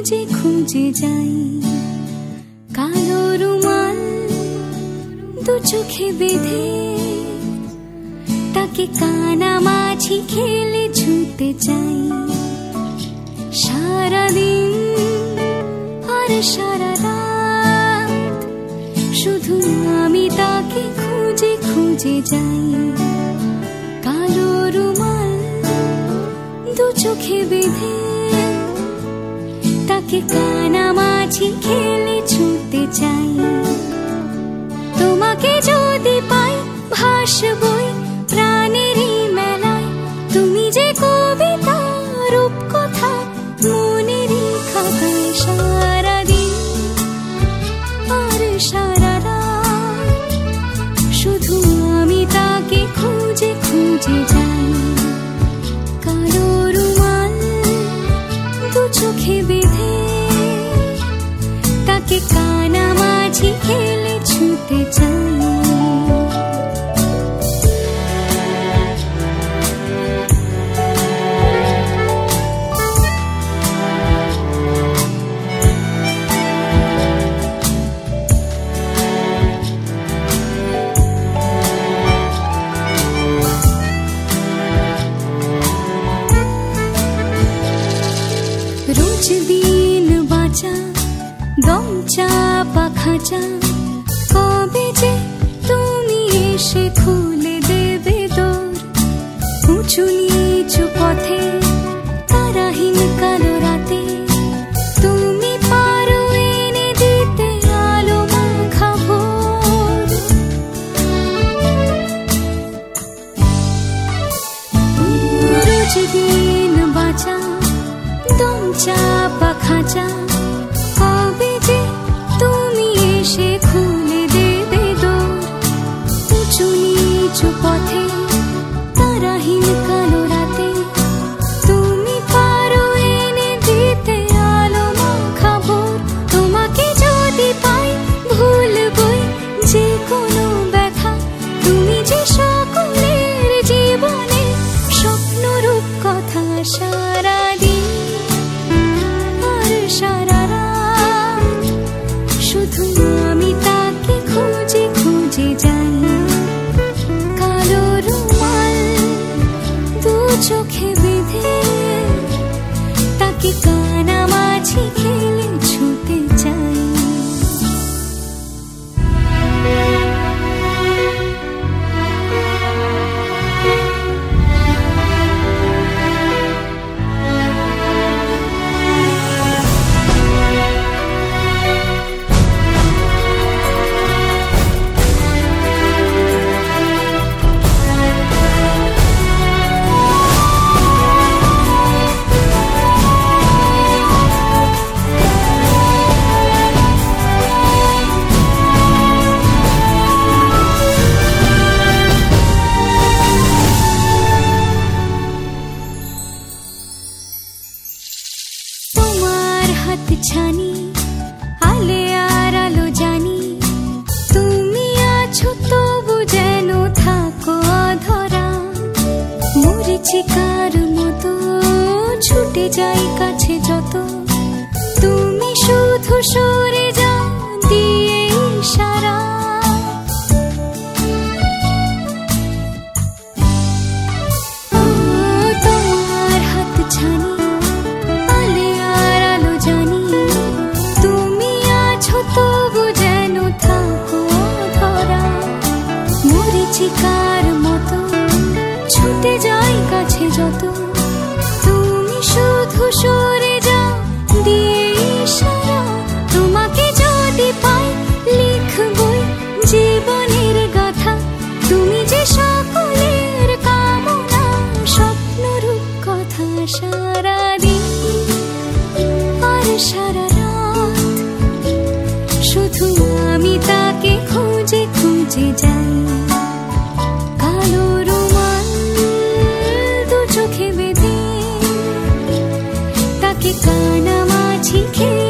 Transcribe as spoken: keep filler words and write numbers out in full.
খুঁজে খুঁজে যাই, কালো রুমাল দু চোখে বেঁধে তাকে কানামাছি খেলে ছুঁতে চাই। সারাদিন আর সারা রাত শুধু আমি তাকে খুঁজে খুঁজে যাই, কালো রুমাল দু চোখে বেঁধে তাকে কানামাছি খেলে ছুঁতে চাই। তোমাকে যদি পাই ভাসবই প্রাণেরই মেলায়, তুমি যে কবিতা রূপকথা মনেরই খাতায়। সারাদিন আর সারা রাত শুধু আমি তাকে খুঁজে খুঁজে যাই, কালো রুমাল দু চোখে বেঁধে তাকে কানামাছি খেলে ছুঁতে চাই। রোজ দিন বাঁচা দম চাপা খাঁচা, কবে যে তুমি এসে খুলে দেবে দোর। উঁচু নিচু পথে তারাহীন কালো রাতে তুমি পারো এনে দিতে আলো মাখা ভোর। রোজ দিন বাঁচা দম চাপা খাঁচা, কবে যে তুমি এসে খুলে দেবে দোর। উঁচু নিচু পথে তারাহীন কালো রাতে তুমি পারো এনে দিতে আলো মাখা ভোর। তোমাকে যদি পাই ভুলবই যে কোনো ব্যথা, তুমি যে সকলের জীবনে স্বপ্ন রূপ কথা। সারাদিন সারা রাত শুধু আমি তাকে খুঁজে খুঁজে যাই, কালো রুমাল দু চোখে বেঁধে তাকে কানামাছি খেলে ছুঁতে চাই। ছানি আলে আর আলো জানি, তুমি আছো তবু যেন থাকো অধরা। মরিচিকার মতো ছুটে যাই কাছে যত, তুমি শুধু সরে যাও দিয়ে ইশারা। তোমার হাত ছানি আলে আর আলো জানি, তুমি আছো তবু যেন থাকো ধরা। মরিচিকার মতো ছুটে যাই কাছে যত, তুমি শুধু সরে যাও দিয়ে ইশারা। তোমাকে যদি পাই লিখবই জীবনের গাথা, তুমি যে সকলের কামনা স্বপ্ন রূপ কথা। সারাদিন আর সারা রাত শুধু আমি তাকে খুঁজে খুঁজে যাই, কালো রুমাল দু চোখে বেঁধে তাকে কানামাছি খেলে